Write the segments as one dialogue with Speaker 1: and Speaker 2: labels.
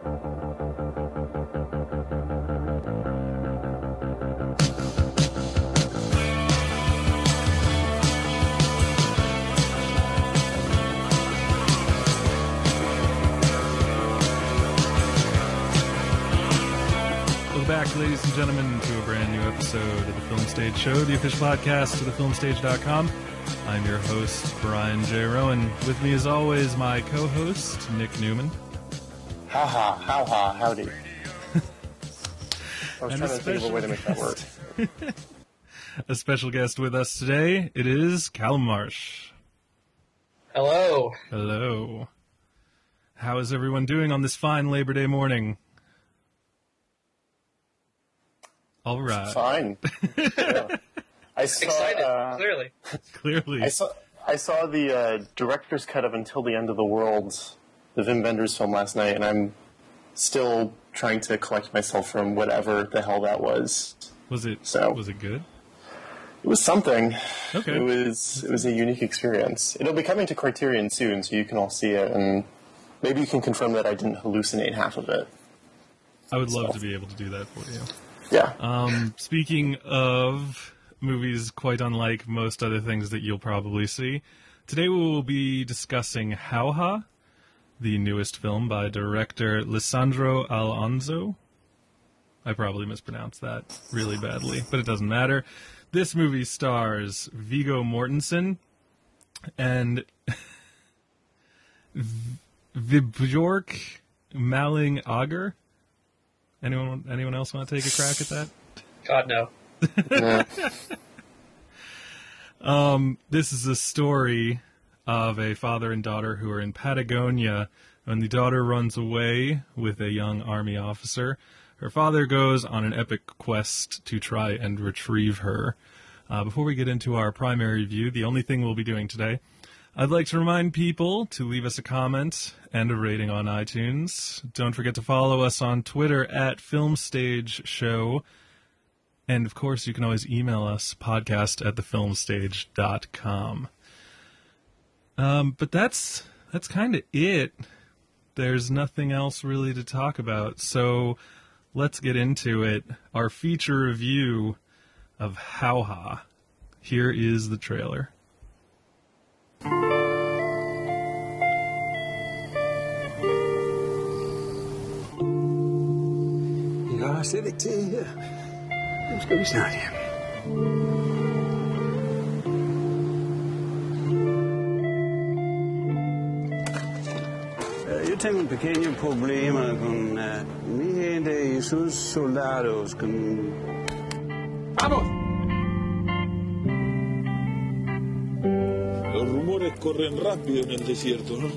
Speaker 1: Back, ladies and gentlemen, to a brand new episode of the Film Stage Show, the official podcast of thefilmstage.com. I'm your host, Brian J. Rowan. With me, as always, my co-host, Nick Newman.
Speaker 2: Howdy. I was trying to think of a way to make that work.
Speaker 1: A special guest with us today, it is Callum Marsh.
Speaker 3: Hello.
Speaker 1: Hello. How is everyone doing on this fine Labor Day morning? All right.
Speaker 2: Fine. Yeah.
Speaker 3: Excited, clearly.
Speaker 1: Clearly.
Speaker 2: I saw the director's cut of Until the End of the World, the Wim Wenders film last night, and I'm still trying to collect myself from whatever the hell that was.
Speaker 1: Was it good?
Speaker 2: It was something.
Speaker 1: Okay.
Speaker 2: It was a unique experience. It'll be coming to Criterion soon, so you can all see it, and maybe you can confirm that I didn't hallucinate half of it.
Speaker 1: I would love to be able to do that for you.
Speaker 2: Yeah.
Speaker 1: Speaking of movies quite unlike most other things that you'll probably see, today we will be discussing Jauja, the newest film by director Lisandro Alonso. I probably mispronounced that really badly, but it doesn't matter. This movie stars Viggo Mortensen and Vibjorg Malling-Ager. Anyone else want to take a crack at that?
Speaker 3: God, no.
Speaker 1: This is a story of a father and daughter who are in Patagonia when the daughter runs away with a young army officer. Her father goes on an epic quest to try and retrieve her. Before we get into our primary view, the only thing we'll be doing today, I'd like to remind people to leave us a comment and a rating on iTunes. Don't forget to follow us on Twitter at FilmStageShow. And, of course, you can always email us, podcast@thefilmstage.com. But that's kind of it. There's nothing else really to talk about. So let's get into it. Our feature review of Jauja. Here is the trailer.
Speaker 4: Jag har selekterat. Nu ska vi snart hem. Eu tenho pequeno problema com minha de seus soldados com... Vamos!
Speaker 5: Los rumores corren rápido en el desierto, ¿no?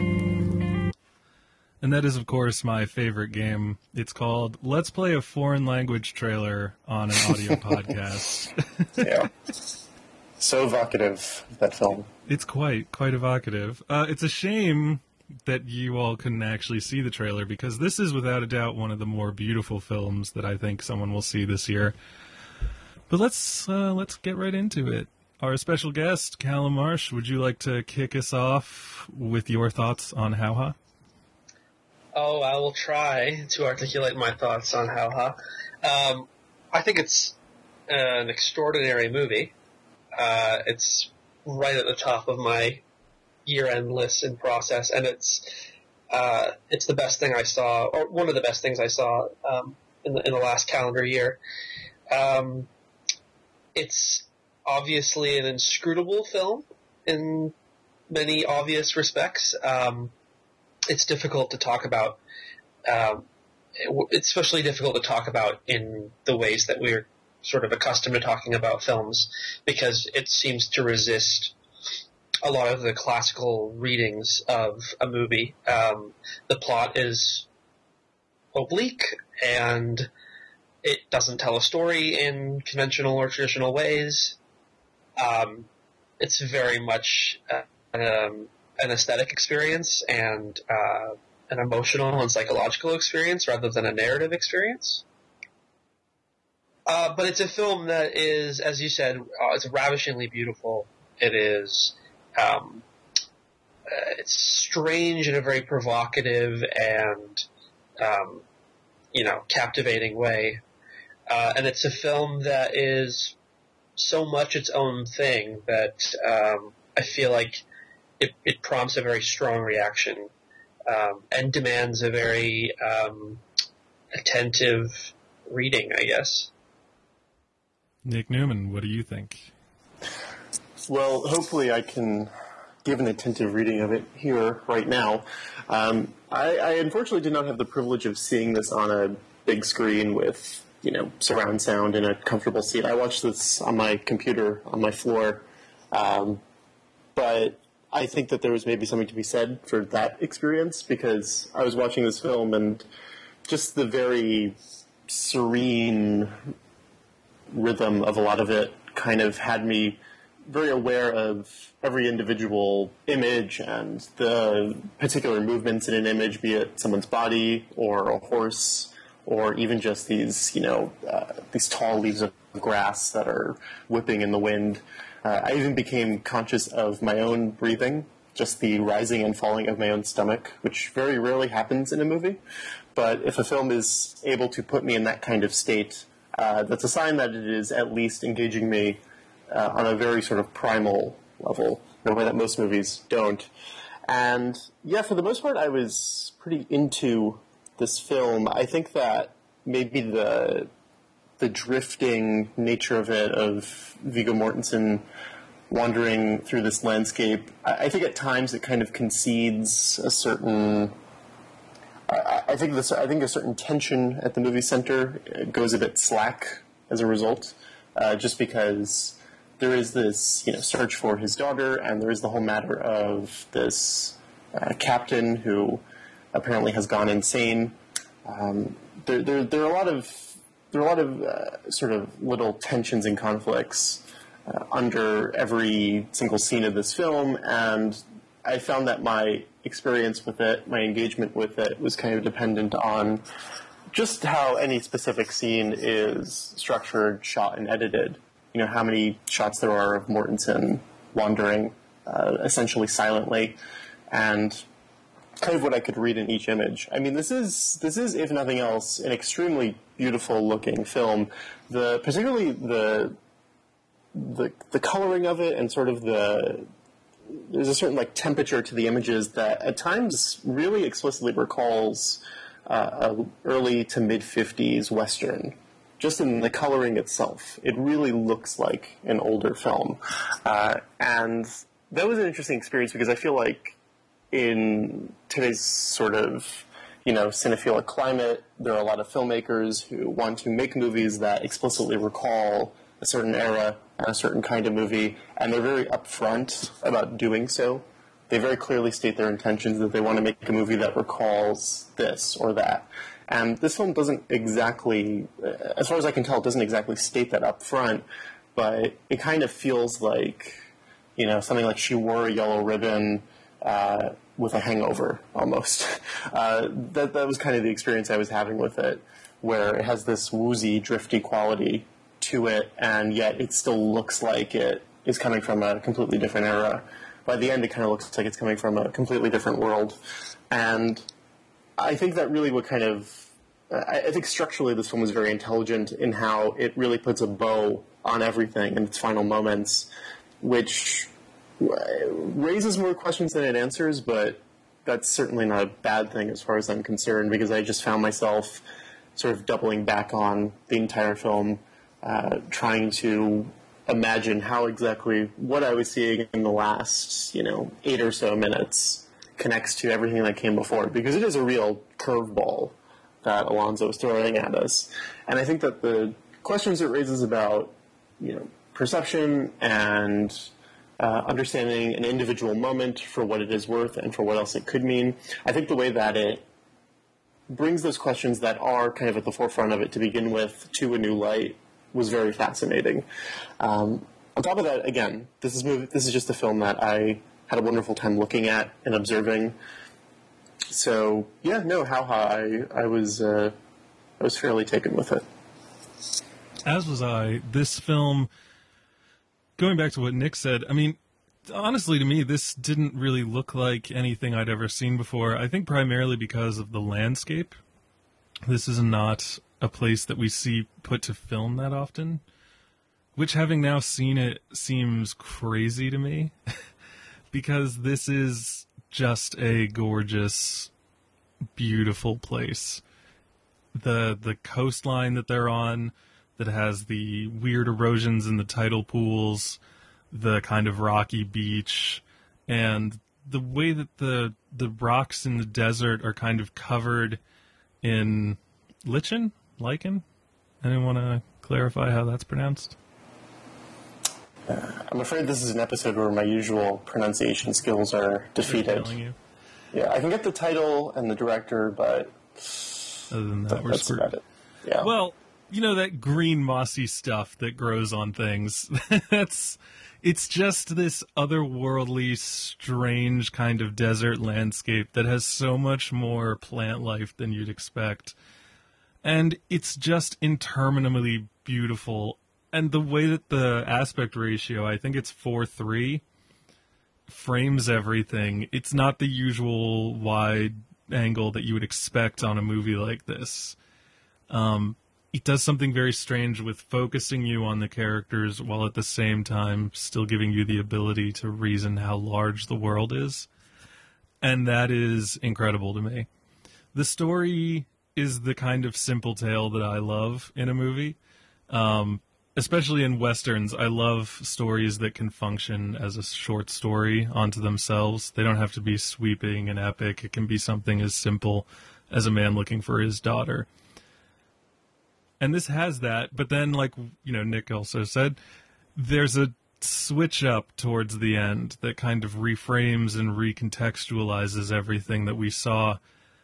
Speaker 1: And that is, of course, my favorite game. It's called Let's Play a Foreign Language Trailer on an Audio Podcast.
Speaker 2: Yeah. So evocative, that film.
Speaker 1: It's quite evocative. It's a shame that you all couldn't actually see the trailer, because this is without a doubt one of the more beautiful films that I think someone will see this year. But let's get right into it. Our special guest, Callum Marsh, would you like to kick us off with your thoughts on Jauja?
Speaker 3: Oh, I will try to articulate my thoughts on Jauja. I think it's an extraordinary movie. It's right at the top of my year-end list and process, and it's the best thing I saw, or one of the best things I saw in the last calendar year. It's obviously an inscrutable film in many obvious respects. It's difficult to talk about. It's especially difficult to talk about in the ways that we're sort of accustomed to talking about films, because it seems to resist a lot of the classical readings of a movie. The plot is oblique, and it doesn't tell a story in conventional or traditional ways. It's very much an aesthetic experience and an emotional and psychological experience rather than a narrative experience. But it's a film that is, as you said, it's ravishingly beautiful. It is, it's strange in a very provocative and captivating way. And it's a film that is so much its own thing that I feel like it prompts a very strong reaction and demands a very attentive reading, I guess.
Speaker 1: Nick Newman, what do you think?
Speaker 2: Well, hopefully I can give an attentive reading of it here right now. I unfortunately did not have the privilege of seeing this on a big screen with, surround sound in a comfortable seat. I watched this on my computer on my floor, but I think that there was maybe something to be said for that experience, because I was watching this film and just the very serene rhythm of a lot of it kind of had me very aware of every individual image and the particular movements in an image, be it someone's body or a horse or even just these tall leaves of grass that are whipping in the wind. I even became conscious of my own breathing, just the rising and falling of my own stomach, which very rarely happens in a movie. But if a film is able to put me in that kind of state, that's a sign that it is at least engaging me on a very sort of primal level, in a way that most movies don't. And yeah, for the most part, I was pretty into this film. I think that maybe the drifting nature of it, of Viggo Mortensen wandering through this landscape, I think at times it kind of concedes a certain... I think a certain tension at the movie center goes a bit slack as a result, just because there is this search for his daughter, and there is the whole matter of this captain who apparently has gone insane. There are a lot of sort of little tensions and conflicts under every single scene of this film, and I found that my experience with it, my engagement with it, was kind of dependent on just how any specific scene is structured, shot, and edited. How many shots there are of Mortensen wandering essentially silently, and kind of what I could read in each image. I mean, this is, if nothing else, an extremely beautiful looking film. Particularly the coloring of it, and sort of there's a certain temperature to the images that at times really explicitly recalls early to mid 50s Western. Just in the coloring itself, it really looks like an older film. And that was an interesting experience, because I feel like in today's sort of, cinephilic climate, there are a lot of filmmakers who want to make movies that explicitly recall a certain era and a certain kind of movie, and they're very upfront about doing so. They very clearly state their intentions, that they want to make a movie that recalls this or that. And this film doesn't exactly, as far as I can tell, it doesn't exactly state that up front, but it kind of feels like, something like She Wore a Yellow Ribbon with a hangover, almost. That was kind of the experience I was having with it, where it has this woozy, drifty quality to it, and yet it still looks like it is coming from a completely different era. By the end, it kind of looks like it's coming from a completely different world. And I think that really what kind of... I think structurally this film is very intelligent in how it really puts a bow on everything in its final moments, which raises more questions than it answers, but that's certainly not a bad thing as far as I'm concerned, because I just found myself sort of doubling back on the entire film, trying to imagine how exactly what I was seeing in the last, 8 or so minutes connects to everything that came before, because it is a real curveball that Alonso is throwing at us. And I think that the questions it raises about, perception and understanding an individual moment for what it is worth and for what else it could mean, I think the way that it brings those questions that are kind of at the forefront of it to begin with to a new light was very fascinating. On top of that, again, this is just a film that I had a wonderful time looking at and observing. So yeah, no, I was fairly taken with it.
Speaker 1: As was I. This film, going back to what Nick said, I mean, honestly, to me, this didn't really look like anything I'd ever seen before. I think primarily because of the landscape. this is not a place that we see put to film that often, which, having now seen it, seems crazy to me because this is just a gorgeous, beautiful place. The coastline that they're on, that has the weird erosions in the tidal pools, the kind of rocky beach, and the way that the rocks in the desert are kind of covered in lichen? Anyone want to clarify how that's pronounced?
Speaker 2: I'm afraid this is an episode where my usual pronunciation skills are defeated.
Speaker 1: You?
Speaker 2: Yeah, I can get the title and the director, but
Speaker 1: other than that, we're
Speaker 2: that's
Speaker 1: screwed.
Speaker 2: about it. Yeah.
Speaker 1: Well, you know, that green mossy stuff that grows on things. It's just this otherworldly, strange kind of desert landscape that has so much more plant life than you'd expect. And it's just interminably beautiful. And the way that the aspect ratio, I think it's 4:3, frames everything. It's not the usual wide angle that you would expect on a movie like this. It does something very strange with focusing you on the characters while at the same time still giving you the ability to reason how large the world is. And that is incredible to me. The story is the kind of simple tale that I love in a movie. Especially in Westerns, I love stories that can function as a short story onto themselves. They don't have to be sweeping and epic. It can be something as simple as a man looking for his daughter. And this has that, but then, like, you know, Nick also said, there's a switch up towards the end that kind of reframes and recontextualizes everything that we saw.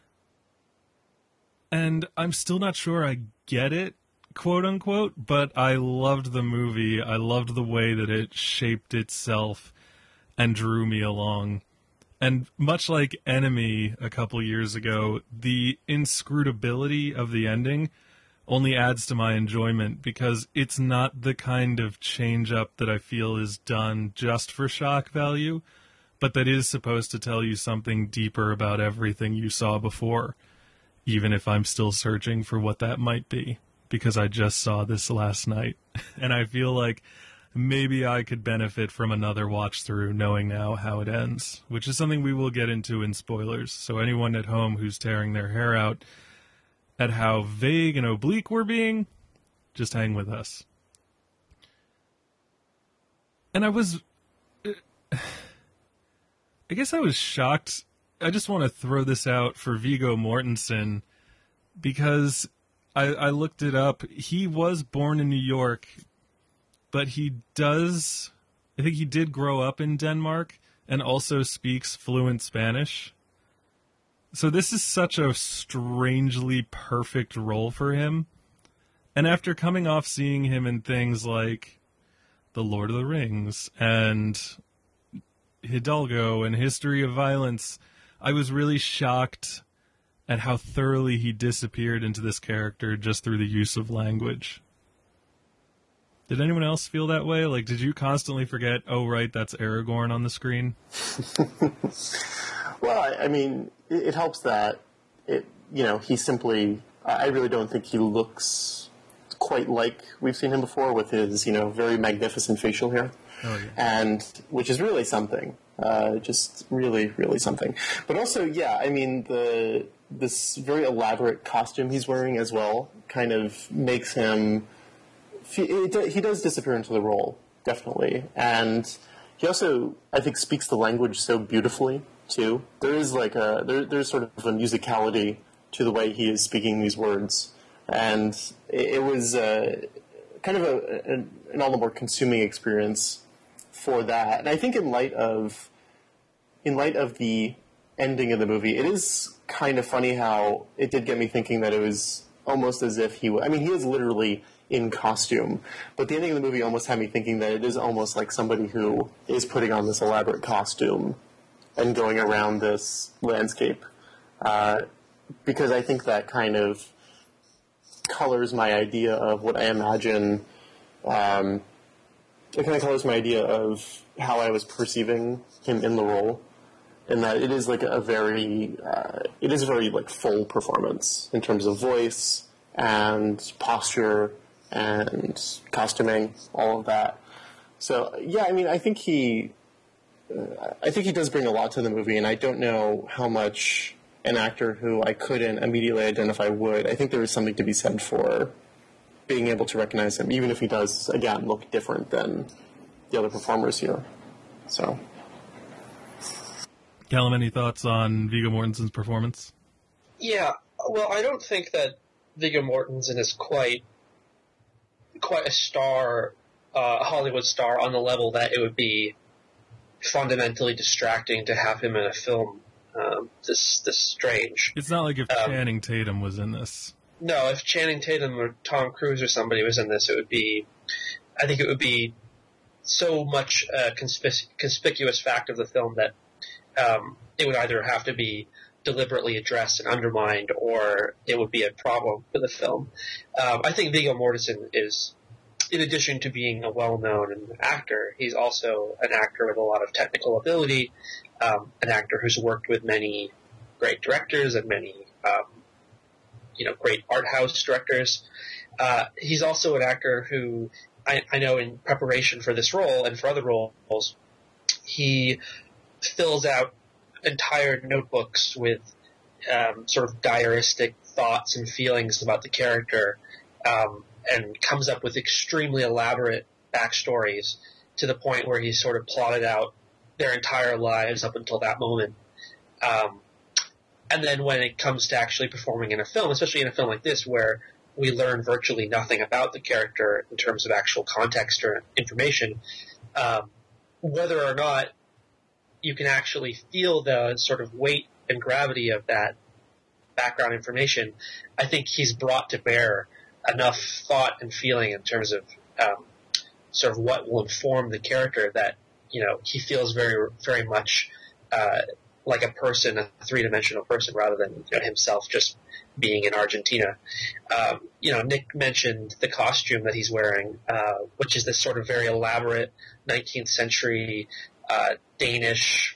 Speaker 1: And I'm still not sure I get it, quote unquote, but I loved the movie. I loved the way that it shaped itself and drew me along. And much like Enemy a couple years ago, the inscrutability of the ending only adds to my enjoyment because it's not the kind of change up that I feel is done just for shock value, but that is supposed to tell you something deeper about everything you saw before, even if I'm still searching for what that might be, because I just saw this last night. And I feel like maybe I could benefit from another watch through knowing now how it ends, which is something we will get into in spoilers. So anyone at home who's tearing their hair out at how vague and oblique we're being, just hang with us. And I guess I was shocked. I just want to throw this out for Viggo Mortensen because I looked it up. He was born in New York, but I think he did grow up in Denmark and also speaks fluent Spanish. So this is such a strangely perfect role for him. And after coming off seeing him in things like The Lord of the Rings and Hidalgo and History of Violence, I was really shocked at how thoroughly he disappeared into this character just through the use of language. Did anyone else feel that way? Like, did you constantly forget, oh, right, that's Aragorn on the screen?
Speaker 2: Well, I mean, it helps that, he simply, I really don't think he looks quite like we've seen him before with his, very magnificent facial hair.
Speaker 1: Oh, yeah.
Speaker 2: And, which is really something. Just really, really something. But also, yeah, I mean, this very elaborate costume he's wearing as well kind of makes him, he does disappear into the role, definitely. And he also, I think, speaks the language so beautifully, too. There is there's sort of a musicality to the way he is speaking these words. And it was kind of an all the more consuming experience for that. And I think in light of the ending of the movie, it is kind of funny how it did get me thinking that it was almost as if he is literally in costume, but the ending of the movie almost had me thinking that it is almost like somebody who is putting on this elaborate costume and going around this landscape, because I think that kind of colors my idea of what I imagine. It kind of colors my idea of how I was perceiving him in the role. in that it is like a very like full performance in terms of voice and posture and costuming, all of that. So yeah, I mean, I think he does bring a lot to the movie, and I don't know how much an actor who I couldn't immediately identify would. I think there is something to be said for being able to recognize him, even if he does, again, look different than the other performers here. So,
Speaker 1: Callum, any thoughts on Viggo Mortensen's performance?
Speaker 3: Yeah, well, I don't think that Viggo Mortensen is quite a star, a Hollywood star, on the level that it would be fundamentally distracting to have him in a film this strange.
Speaker 1: It's not like if Channing Tatum was in this.
Speaker 3: No, if Channing Tatum or Tom Cruise or somebody was in this, I think it would be so much a conspicuous fact of the film that it would either have to be deliberately addressed and undermined, or it would be a problem for the film. I think Viggo Mortensen is, in addition to being a well-known actor, he's also an actor with a lot of technical ability, an actor who's worked with many great directors and many great art house directors. He's also an actor who I know in preparation for this role and for other roles, he fills out entire notebooks with sort of diaristic thoughts and feelings about the character, and comes up with extremely elaborate backstories to the point where he's sort of plotted out their entire lives up until that moment. And then when it comes to actually performing in a film, especially in a film like this where we learn virtually nothing about the character in terms of actual context or information, whether or not you can actually feel the sort of weight and gravity of that background information, I think he's brought to bear enough thought and feeling in terms of sort of what will inform the character that, he feels very, very much like a person, a three-dimensional person, rather than himself just being in Argentina. Nick mentioned the costume that he's wearing, which is this sort of very elaborate 19th century Danish,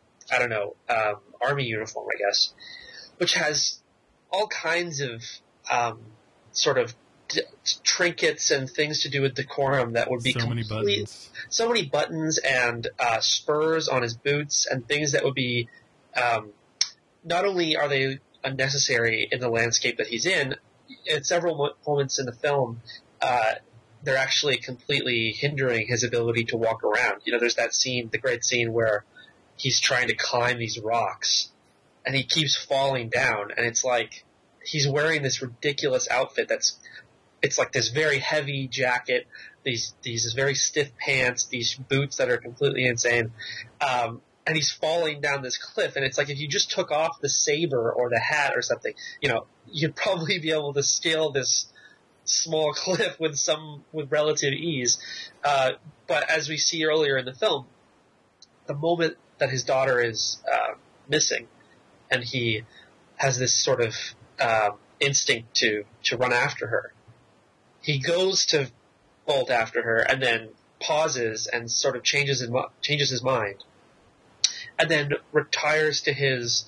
Speaker 3: army uniform, I guess, which has all kinds of sort of trinkets and things to do with decorum that would be
Speaker 1: so many buttons
Speaker 3: and spurs on his boots and things that would be not only are they unnecessary in the landscape that he's in, at several moments in the film they're actually completely hindering his ability to walk around. There's that scene, the great scene where he's trying to climb these rocks and he keeps falling down, and it's like he's wearing this ridiculous outfit it's like this very heavy jacket, these very stiff pants, these boots that are completely insane, and he's falling down this cliff. And it's like if you just took off the saber or the hat or something, you'd probably be able to scale this small cliff with relative ease. But as we see earlier in the film, the moment that his daughter is missing, and he has this sort of instinct to run after her, he goes to bolt after her and then pauses and sort of changes his mind, and then retires to his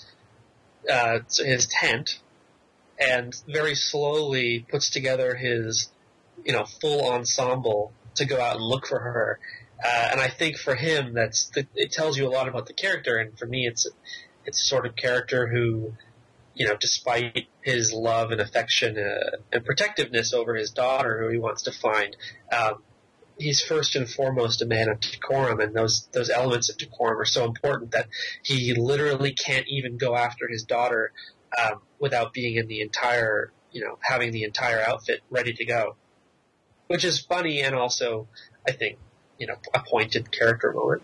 Speaker 3: tent and very slowly puts together his full ensemble to go out and look for her. And I think for him it tells you a lot about the character, and for me it's a sort of character who, despite his love and affection and protectiveness over his daughter, who he wants to find, he's first and foremost a man of decorum, and those elements of decorum are so important that he literally can't even go after his daughter without being in the entire, having the entire outfit ready to go, which is funny and also, I think, a pointed character moment.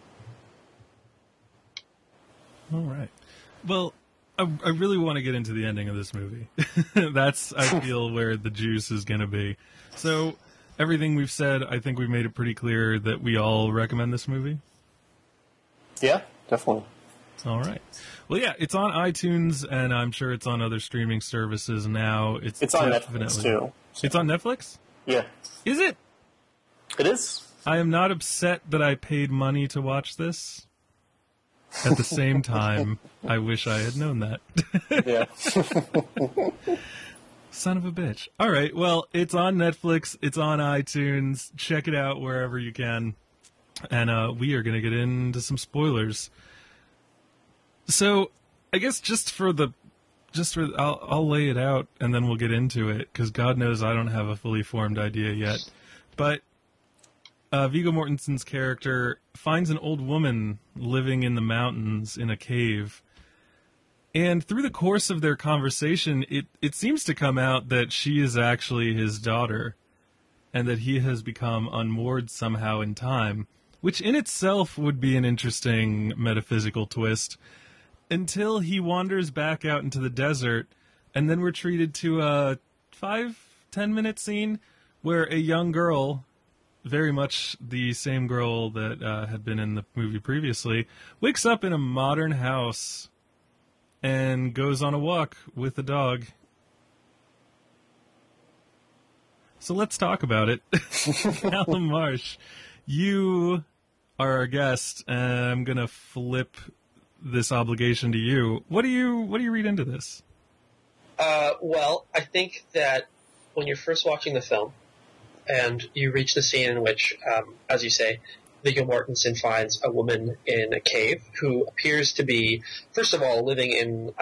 Speaker 1: All right. Well, I really want to get into the ending of this movie. That's, I feel, where the juice is going to be. So, everything we've said, I think we've made it pretty clear that we all recommend this movie.
Speaker 2: Yeah, definitely.
Speaker 1: All right. Well, yeah, it's on iTunes, and I'm sure it's on other streaming services now. It's
Speaker 2: on Netflix, too.
Speaker 1: It's on Netflix?
Speaker 2: Yeah.
Speaker 1: Is it?
Speaker 2: It is.
Speaker 1: I am not upset that I paid money to watch this. At the same time, I wish I had known that.
Speaker 2: Yeah.
Speaker 1: Son of a bitch. All right, well, it's on Netflix, it's on iTunes. Check it out wherever you can. And we are going to get into some spoilers. So, I guess I'll lay it out and then we'll get into it, because God knows I don't have a fully formed idea yet. But Viggo Mortensen's character finds an old woman living in the mountains in a cave. And through the course of their conversation, it seems to come out that she is actually his daughter, and that he has become unmoored somehow in time, which in itself would be an interesting metaphysical twist, until he wanders back out into the desert, and then we're treated to a 5-10 minute scene where a young girl, very much the same girl that had been in the movie previously, wakes up in a modern house and goes on a walk with a dog. So let's talk about it. Callum Marsh, you are our guest, and I'm going to flip this obligation to you. What do you read into this?
Speaker 3: Well, I think that when you're first watching the film, and you reach the scene in which, as you say, Viggo Mortensen finds a woman in a cave who appears to be, first of all, living in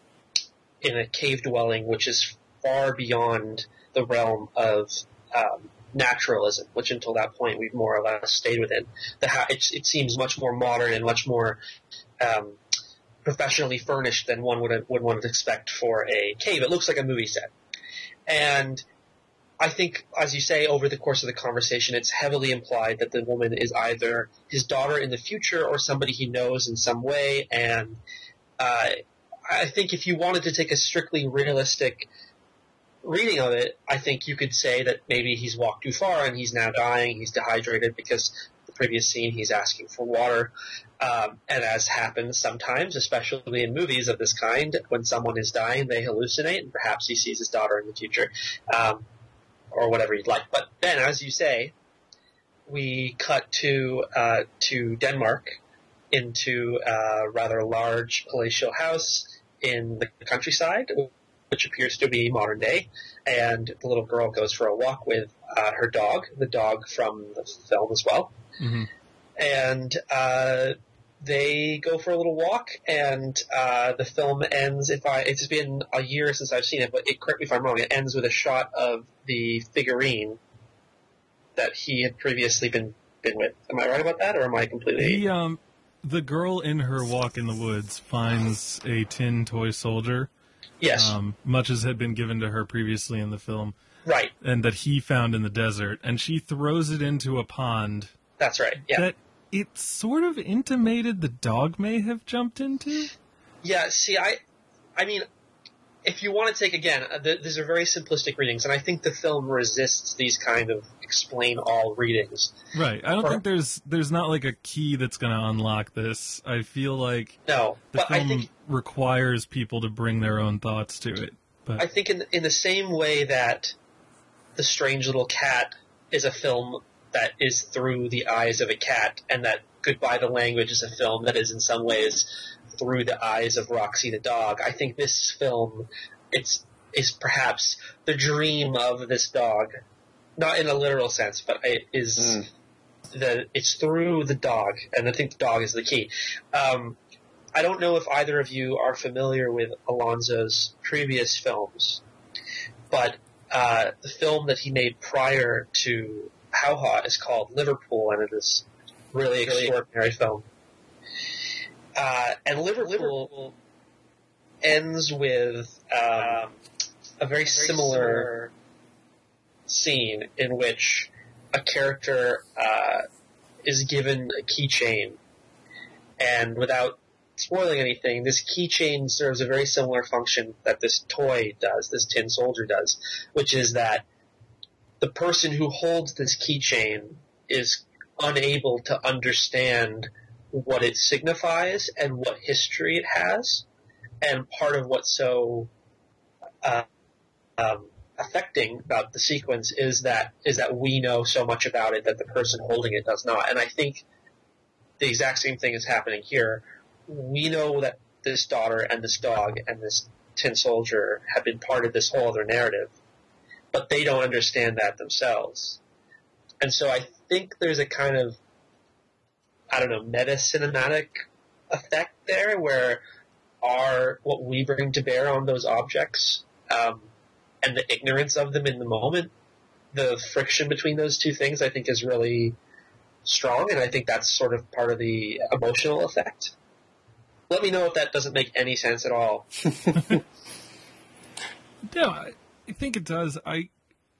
Speaker 3: a cave dwelling which is far beyond the realm of naturalism, which until that point we've more or less stayed within. It seems much more modern and much more professionally furnished than one would expect for a cave. It looks like a movie set. And I think, as you say, over the course of the conversation, it's heavily implied that the woman is either his daughter in the future or somebody he knows in some way. And I think if you wanted to take a strictly realistic reading of it, I think you could say that maybe he's walked too far and he's now dying. He's dehydrated because the previous scene he's asking for water. And as happens sometimes, especially in movies of this kind, when someone is dying, they hallucinate, and perhaps he sees his daughter in the future. Or whatever you'd like. But then, as you say, we cut to Denmark, into a rather large palatial house in the countryside, which appears to be modern day, and the little girl goes for a walk with her dog, the dog from the film as well. Mm-hmm. And they go for a little walk, and the film ends, it's been a year since I've seen it, but correct me if I'm wrong, it ends with a shot of the figurine that he had previously been with. Am I right about that, or am I completely...
Speaker 1: The girl in her walk in the woods finds a tin toy soldier.
Speaker 3: Yes.
Speaker 1: Much as had been given to her previously in the film.
Speaker 3: Right.
Speaker 1: And that he found in the desert, and she throws it into a pond.
Speaker 3: That's right, yeah.
Speaker 1: That it sort of intimated the dog may have jumped into?
Speaker 3: Yeah, see, I mean, if you want to take, again, these are very simplistic readings, and I think the film resists these kind of explain-all readings.
Speaker 1: Right. I don't think there's not like a key that's going to unlock this. I feel like the film requires people to bring their own thoughts to it. But
Speaker 3: I think in the same way that The Strange Little Cat is a film that is through the eyes of a cat, and that Goodbye the Language is a film that is in some ways through the eyes of Roxy the dog. I think this film is perhaps the dream of this dog, not in a literal sense, but it is it's through the dog, and I think the dog is the key. I don't know if either of you are familiar with Alonso's previous films, but the film that he made prior to How Hot is called Liverpool, and it is really extraordinary film. And Liverpool ends with a very similar scene in which a character is given a keychain, and without spoiling anything, this keychain serves a very similar function that this toy does, this tin soldier does, which is that the person who holds this keychain is unable to understand what it signifies and what history it has, and part of what's so affecting about the sequence is that we know so much about it that the person holding it does not. And I think the exact same thing is happening here, we know that this daughter and this dog and this tin soldier have been part of this whole other narrative, but they don't understand that themselves. And so I think there's a kind of, I don't know, meta-cinematic effect there where what we bring to bear on those objects and the ignorance of them in the moment, the friction between those two things, I think is really strong, and I think that's sort of part of the emotional effect. Let me know if that doesn't make any sense at all.
Speaker 1: No, I think it does. I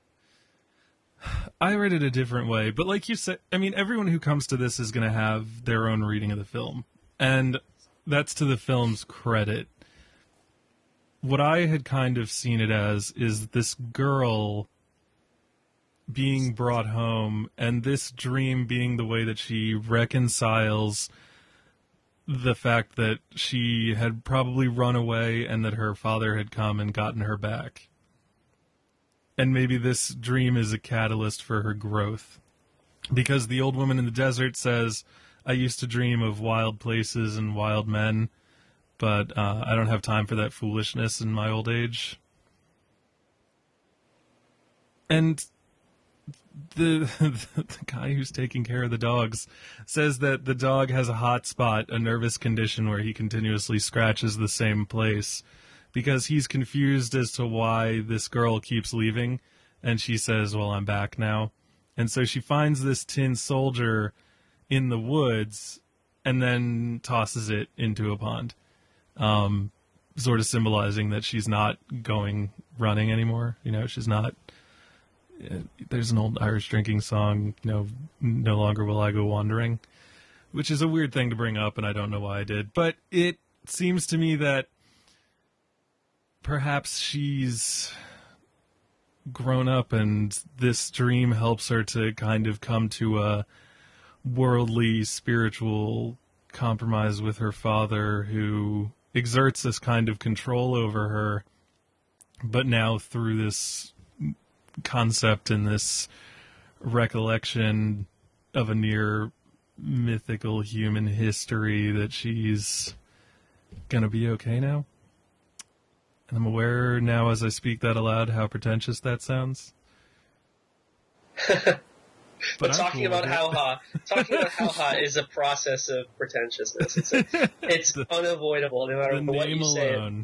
Speaker 1: read it a different way, but like you said, I mean, everyone who comes to this is going to have their own reading of the film, and that's to the film's credit. What I had kind of seen it as is this girl being brought home, and this dream being the way that she reconciles the fact that she had probably run away and that her father had come and gotten her back. And maybe this dream is a catalyst for her growth. Because the old woman in the desert says, I used to dream of wild places and wild men, but I don't have time for that foolishness in my old age. And the guy who's taking care of the dogs says that the dog has a hot spot, a nervous condition where he continuously scratches the same place because he's confused as to why this girl keeps leaving. And she says, well, I'm back now. And so she finds this tin soldier in the woods and then tosses it into a pond, sort of symbolizing that she's not going running anymore. You know, she's not. There's an old Irish drinking song, you know, no longer will I go wandering, which is a weird thing to bring up, and I don't know why I did. But it seems to me that perhaps she's grown up and this dream helps her to kind of come to a worldly, spiritual compromise with her father, who exerts this kind of control over her, but now through this concept and this recollection of a near mythical human history that she's gonna be okay now. And I'm aware now as I speak that aloud how pretentious that sounds.
Speaker 3: But talking about how ha is a process of pretentiousness. It's unavoidable no matter what you say.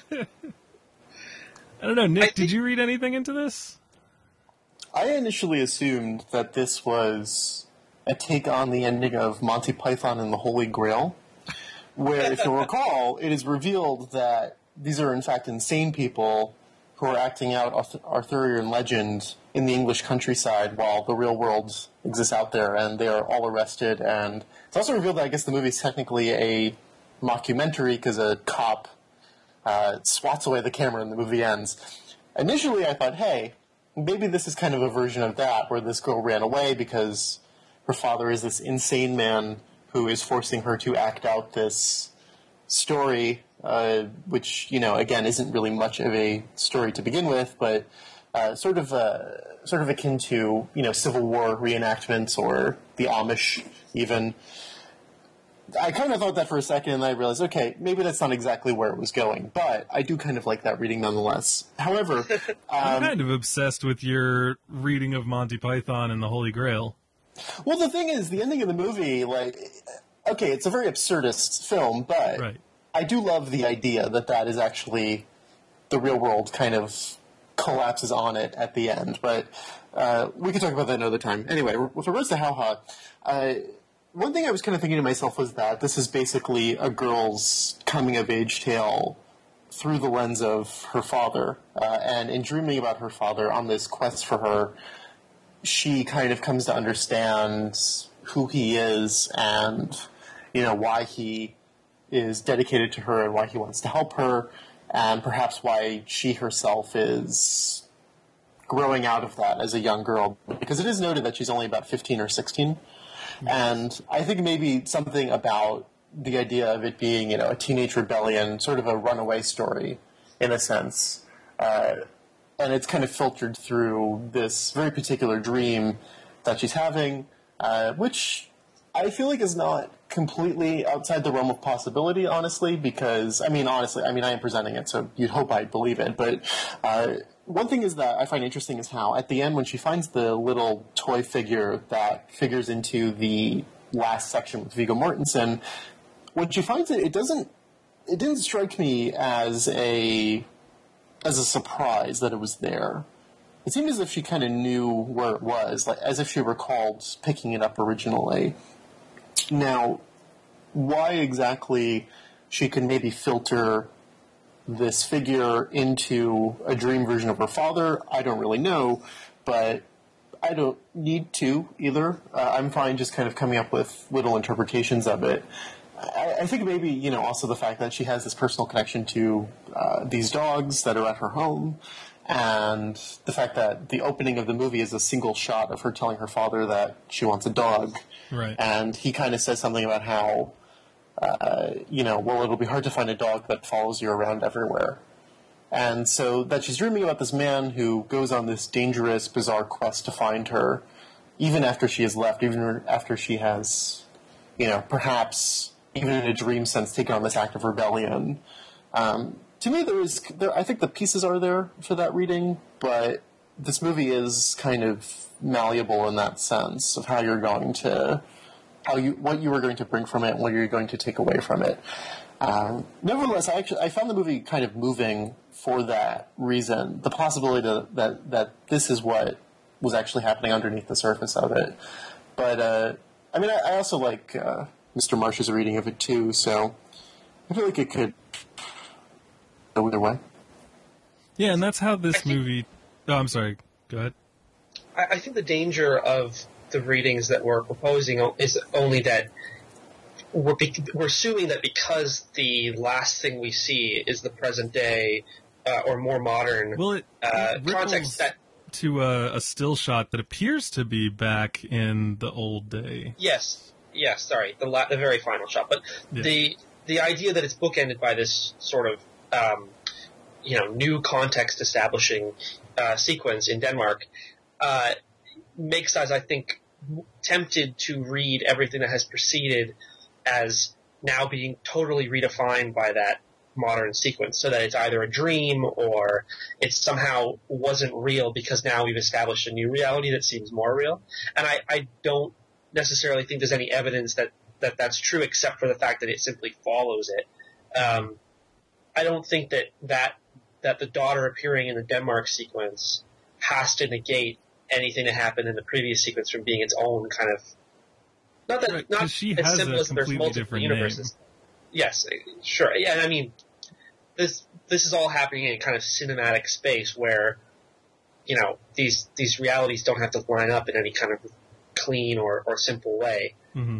Speaker 1: I don't know, Nick, did you read anything into this?
Speaker 2: I initially assumed that this was a take on the ending of Monty Python and the Holy Grail, where, if you'll recall, it is revealed that these are in fact insane people who are acting out Arthurian legend in the English countryside while the real world exists out there, and they are all arrested. And it's also revealed that I guess the movie is technically a mockumentary because a cop swats away the camera and the movie ends. Initially I thought, hey, maybe this is kind of a version of that, where this girl ran away because her father is this insane man who is forcing her to act out this story, which, you know, again, isn't really much of a story to begin with, but sort of akin to, you know, Civil War reenactments or the Amish even. I kind of thought that for a second, and I realized, okay, maybe that's not exactly where it was going, but I do kind of like that reading nonetheless. However,
Speaker 1: I'm kind of obsessed with your reading of Monty Python and the Holy Grail.
Speaker 2: Well, the thing is, the ending of the movie, like, okay, it's a very absurdist film, but right. I do love the idea that that is actually the real world kind of collapses on it at the end, but we can talk about that another time. Anyway, with regards to How Ha, one thing I was kind of thinking to myself was that this is basically a girl's coming-of-age tale through the lens of her father. And in dreaming about her father on this quest for her, she kind of comes to understand who he is and, you know, why he is dedicated to her and why he wants to help her, and perhaps why she herself is growing out of that as a young girl. Because it is noted that she's only about 15 or 16. And I think maybe something about the idea of it being, you know, a teenage rebellion, sort of a runaway story, in a sense. And it's kind of filtered through this very particular dream that she's having, which I feel like is not completely outside the realm of possibility, honestly, because, I am presenting it, so you'd hope I'd believe it, but one thing is that I find interesting is how, at the end, when she finds the little toy figure that figures into the last section with Viggo Mortensen, when she finds it, it didn't strike me as a surprise that it was there. It seemed as if she kind of knew where it was, like as if she recalled picking it up originally. Now, why exactly she could maybe filter this figure into a dream version of her father, I don't really know, but I don't need to either. I'm fine just kind of coming up with little interpretations of it. I think maybe, also the fact that she has this personal connection to these dogs that are at her home, and the fact that the opening of the movie is a single shot of her telling her father that she wants a dog.
Speaker 1: Right.
Speaker 2: And he kind of says something about how, it'll be hard to find a dog that follows you around everywhere. And so that she's dreaming about this man who goes on this dangerous, bizarre quest to find her, even after she has left, even after she has, perhaps, even in a dream sense, taken on this act of rebellion. To me, I think the pieces are there for that reading, but this movie is kind of malleable in that sense of how you're going to, what you were going to bring from it and what you're going to take away from it. Nevertheless, I found the movie kind of moving for that reason. The possibility that this is what was actually happening underneath the surface of it. But, I also like Mr. Marsh's reading of it too, so I feel like it could go either way.
Speaker 1: Yeah, and that's how this movie... Oh, I'm sorry. Go ahead.
Speaker 3: I think the danger of the readings that we're proposing is only that we're assuming that because the last thing we see is the present day or more modern context that
Speaker 1: to a still shot that appears to be back in the old day.
Speaker 3: Yes, sorry, the very final shot, but yeah. The idea that it's bookended by this sort of new context establishing sequence in Denmark makes us, I think, tempted to read everything that has preceded as now being totally redefined by that modern sequence, so that it's either a dream or it somehow wasn't real because now we've established a new reality that seems more real. And I don't necessarily think there's any evidence that that's true, except for the fact that it simply follows it. I don't think that the daughter appearing in the Denmark sequence has to negate anything that happened in the previous sequence from being its own kind of not
Speaker 1: she
Speaker 3: as
Speaker 1: has
Speaker 3: simple
Speaker 1: a
Speaker 3: as there's
Speaker 1: completely
Speaker 3: multiple
Speaker 1: different
Speaker 3: universes.
Speaker 1: name.
Speaker 3: Yes, sure. Yeah, and I mean this is all happening in a kind of cinematic space where these realities don't have to line up in any kind of clean or simple way.
Speaker 1: Mm-hmm.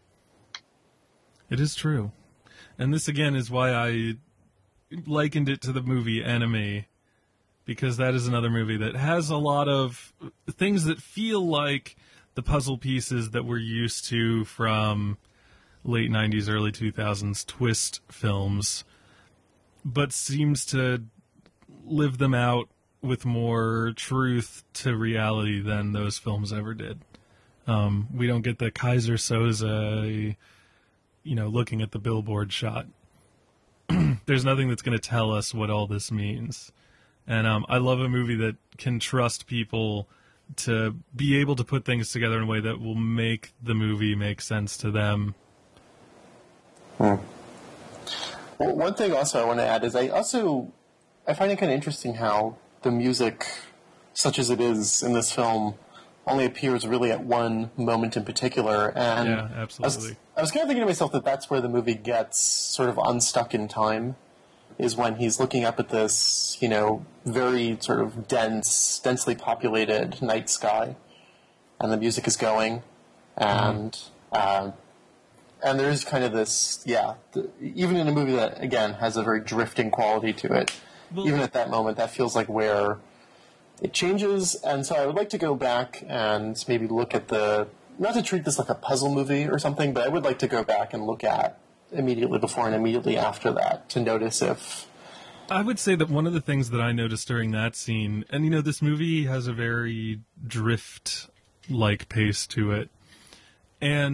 Speaker 1: It is true. And this again is why I likened it to the movie Enemy, because that is another movie that has a lot of things that feel like the puzzle pieces that we're used to from late 90s, early 2000s twist films, but seems to live them out with more truth to reality than those films ever did. We don't get the Kaiser Soze, looking at the billboard shot. There's nothing that's going to tell us what all this means. And I love a movie that can trust people to be able to put things together in a way that will make the movie make sense to them.
Speaker 2: Well, one thing also I want to add is I find it kind of interesting how the music, such as it is in this film, only appears really at one moment in particular. And
Speaker 1: yeah, absolutely.
Speaker 2: I was kind of thinking to myself that that's where the movie gets sort of unstuck in time, is when he's looking up at this, very sort of densely populated night sky, and the music is going, and there is kind of this, even in a movie that, again, has a very drifting quality to it, even at that moment, that feels like where it changes. And so I would like to go back and maybe look at not to treat this like a puzzle movie or something, but I would like to go back and look at immediately before and immediately after that to notice if...
Speaker 1: I would say that one of the things that I noticed during that scene, and this movie has a very drift-like pace to it, and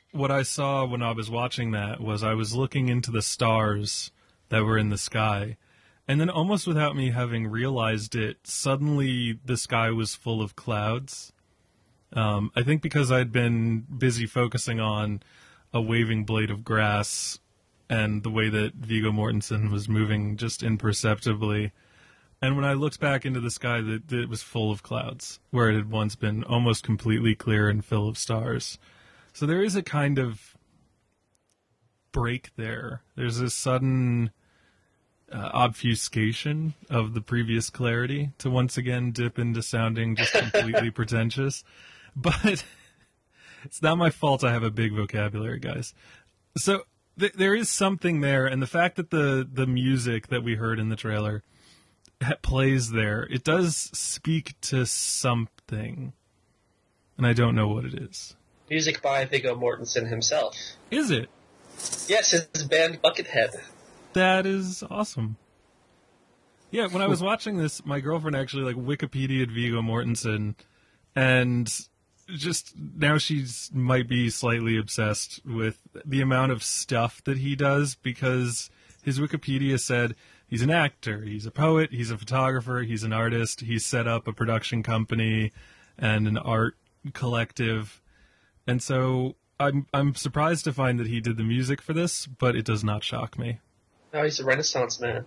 Speaker 1: what I saw when I was watching that was I was looking into the stars that were in the sky. And then almost without me having realized it, suddenly the sky was full of clouds. I think because I'd been busy focusing on a waving blade of grass and the way that Viggo Mortensen was moving just imperceptibly. And when I looked back into the sky, it was full of clouds, where it had once been almost completely clear and full of stars. So there is a kind of break there. There's a sudden obfuscation of the previous clarity to once again dip into sounding just completely pretentious. But it's not my fault I have a big vocabulary, guys. So there is something there, and the fact that the music that we heard in the trailer plays there, it does speak to something, and I don't know what it is.
Speaker 3: Music by Viggo Mortensen himself.
Speaker 1: Is it?
Speaker 3: Yes, his band Buckethead.
Speaker 1: That is awesome. Yeah, when I was watching this, my girlfriend actually Wikipedia'd Viggo Mortensen, and just now she's might be slightly obsessed with the amount of stuff that he does, because his Wikipedia said he's an actor, he's a poet, he's a photographer, he's an artist, he's set up a production company and an art collective. And so I'm surprised to find that he did the music for this, but it does not shock me.
Speaker 3: No, he's a Renaissance man.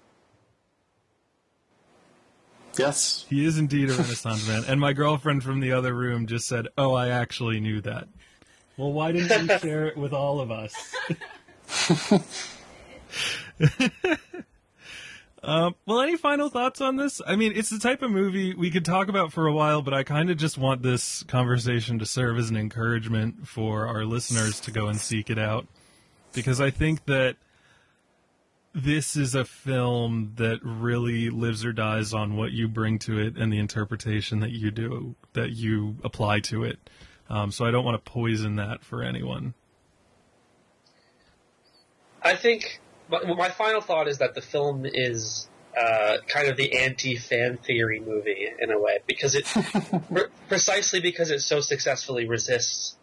Speaker 2: Yes.
Speaker 1: He is indeed a Renaissance man. And my girlfriend from the other room just said, "Oh, I actually knew that." Well, why didn't you share it with all of us? Well, any final thoughts on this? I mean, it's the type of movie we could talk about for a while, but I kind of just want this conversation to serve as an encouragement for our listeners to go and seek it out. Because I think that this is a film that really lives or dies on what you bring to it and the interpretation that you do, that you apply to it. So I don't want to poison that for anyone.
Speaker 3: I think my final thought is that the film is kind of the anti-fan theory movie in a way, because it precisely because it so successfully resists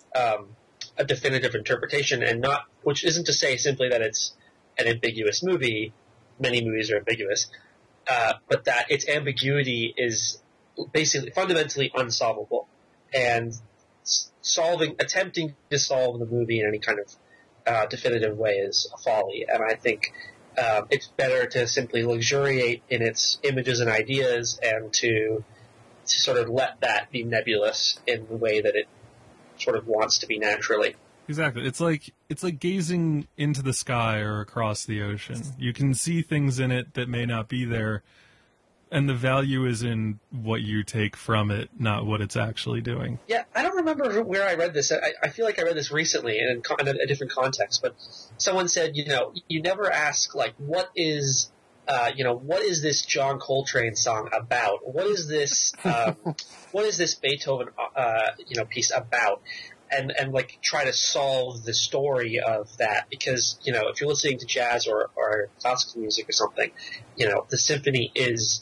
Speaker 3: a definitive interpretation, and not, which isn't to say simply that it's an ambiguous movie. Many movies are ambiguous, but that its ambiguity is basically fundamentally unsolvable, and attempting to solve the movie in any kind of definitive way is a folly. And I think it's better to simply luxuriate in its images and ideas, and to sort of let that be nebulous in the way that it sort of wants to be naturally.
Speaker 1: Exactly. It's like gazing into the sky or across the ocean. You can see things in it that may not be there, and the value is in what you take from it, not what it's actually doing.
Speaker 3: Yeah, I don't remember where I read this. I feel like I read this recently in a different context, but someone said, you never ask, what is this John Coltrane song about? What is this, what is this Beethoven, piece about? And try to solve the story of that, because if you're listening to jazz or classical music or something, the symphony is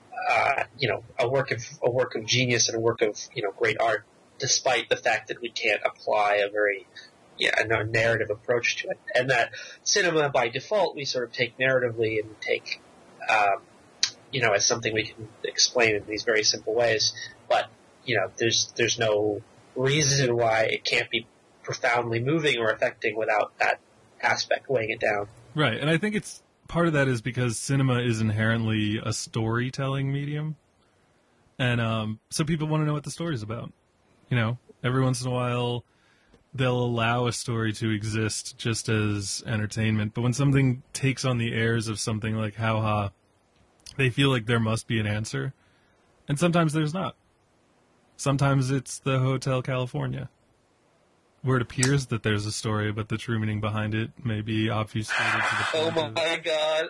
Speaker 3: a work of genius and a work of great art, despite the fact that we can't apply a very a narrative approach to it, and that cinema by default we sort of take narratively and take as something we can explain in these very simple ways, but there's no reason why it can't be profoundly moving or affecting without that aspect weighing it down.
Speaker 1: Right, and I think it's part of that is because cinema is inherently a storytelling medium, and so people want to know what the story's about. Every once in a while they'll allow a story to exist just as entertainment, but when something takes on the airs of something like How Ha, they feel like there must be an answer, and sometimes there's not. Sometimes it's the Hotel California, where it appears that there's a story, but the true meaning behind it may be obfuscated to the point.
Speaker 3: Oh my God!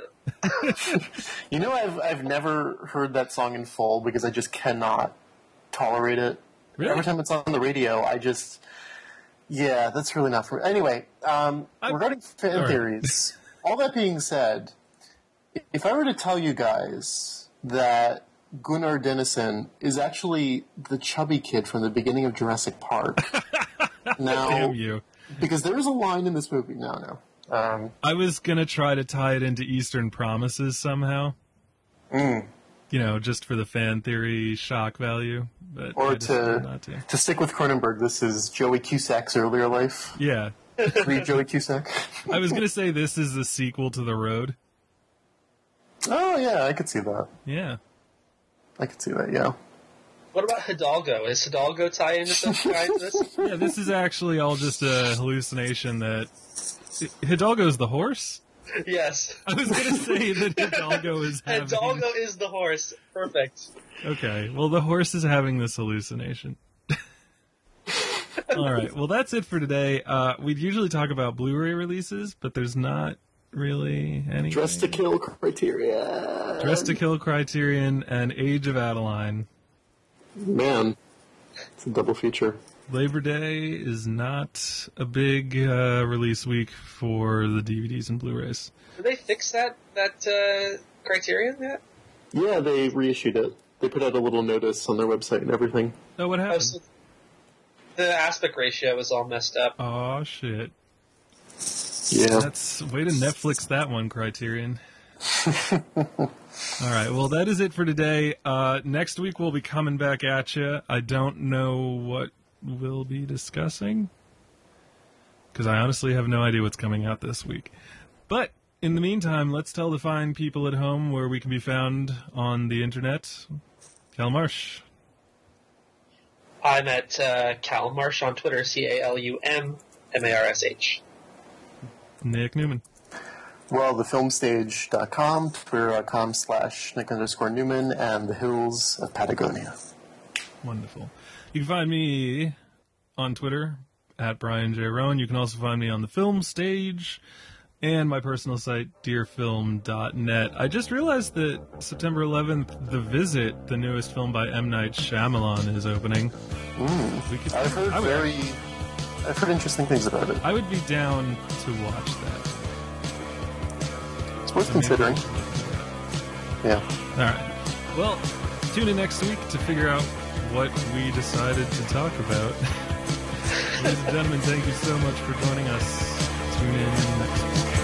Speaker 2: I've never heard that song in full because I just cannot tolerate it.
Speaker 1: Really?
Speaker 2: Every time it's on the radio, that's really not for me. Anyway, regarding fan theories, all that being said, if I were to tell you guys that Gunnar Dennison is actually the chubby kid from the beginning of Jurassic Park, Now,
Speaker 1: Damn you.
Speaker 2: because there is a line in this movie. No.
Speaker 1: I was going to try to tie it into Eastern Promises somehow. You know, just for the fan theory shock value. But
Speaker 2: Or
Speaker 1: I decided not to.
Speaker 2: to stick with Cronenberg, this is Joey Cusack's earlier life.
Speaker 1: Yeah.
Speaker 2: Pre-Joey Cusack.
Speaker 1: I was going to say this is the sequel to The Road.
Speaker 2: Oh, yeah, I could see that.
Speaker 1: Yeah.
Speaker 2: I could see that, yeah.
Speaker 3: What about Hidalgo? Is Hidalgo tie into this?
Speaker 1: Yeah, this is actually all just a hallucination that... Hidalgo's the horse?
Speaker 3: Yes.
Speaker 1: I was going to say that Hidalgo is having...
Speaker 3: Hidalgo is the horse. Perfect.
Speaker 1: Okay, well, the horse is having this hallucination. All right, well, that's it for today. We'd usually talk about Blu-ray releases, but there's not really any.
Speaker 2: Dress to Kill Criterion.
Speaker 1: Dress to Kill Criterion and Age of Adeline.
Speaker 2: Man, it's a double feature.
Speaker 1: Labor Day is not a big release week for the DVDs and Blu-rays.
Speaker 3: Did they fix that Criterion yet?
Speaker 2: Yeah, they reissued it. They put out a little notice on their website and everything.
Speaker 1: Oh, what
Speaker 3: Oh,
Speaker 1: happened?
Speaker 3: so the aspect ratio was all messed up.
Speaker 1: Oh, shit.
Speaker 2: Yeah.
Speaker 1: That's way to Netflix that one, Criterion. All right, well, that is it for today. Next week we'll be coming back at you. I don't know what we'll be discussing, because I honestly have no idea what's coming out this week. But in the meantime, let's tell the fine people at home where we can be found on the internet. Cal Marsh.
Speaker 3: I'm at Cal Marsh on Twitter, CalumMarsh.
Speaker 1: Nick Newman.
Speaker 2: Well, thefilmstage.com, twitter.com/Nick_Newman, and the hills of Patagonia.
Speaker 1: Wonderful. You can find me on Twitter at Brian J. Rowan. You can also find me on the Film Stage and my personal site, dearfilm.net. I just realized that September 11th, The Visit, the newest film by M. Night Shyamalan, is opening. We could,
Speaker 2: I've heard interesting things about it.
Speaker 1: I would be down to watch that.
Speaker 2: It's worth
Speaker 1: So maybe
Speaker 2: considering.
Speaker 1: we'll look into that.
Speaker 2: Yeah.
Speaker 1: All right. Well, tune in next week to figure out what we decided to talk about. Ladies and gentlemen, thank you so much for joining us. Tune in next week.